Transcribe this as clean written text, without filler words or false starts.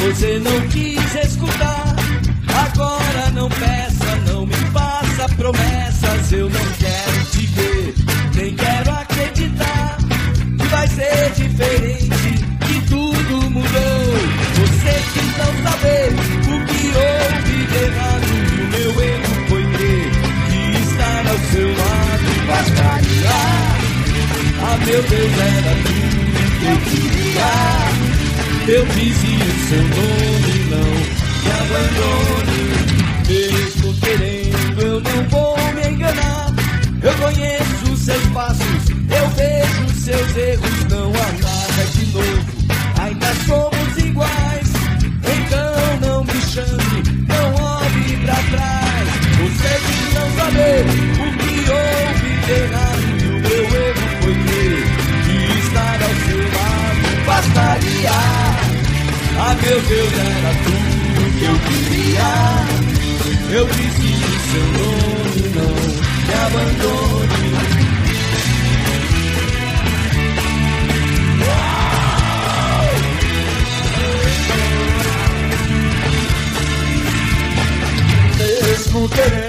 Você não quis escutar. Agora não peça, não me faça promessas. Eu não quero te ver, nem quero acreditar que vai ser diferente, que tudo mudou. Você quis não saber o que houve de errado, e o meu erro foi crer que estar ao seu lado bastaria. Ah, meu Deus, era tudo que eu queria. Eu dizia o seu nome, não me abandone. Mesmo querendo, eu não vou me enganar. Eu conheço seus passos, eu vejo seus erros. Não há nada de novo, ainda somos iguais. Então não me chame, não olhe pra trás. Você quis não saber o que houve de errado, e o meu erro foi crer que estar ao seu lado bastaria. Ah, meu Deus, era tudo que eu queria. Eu disse o seu nome, não me abandone. Mesmo querendo,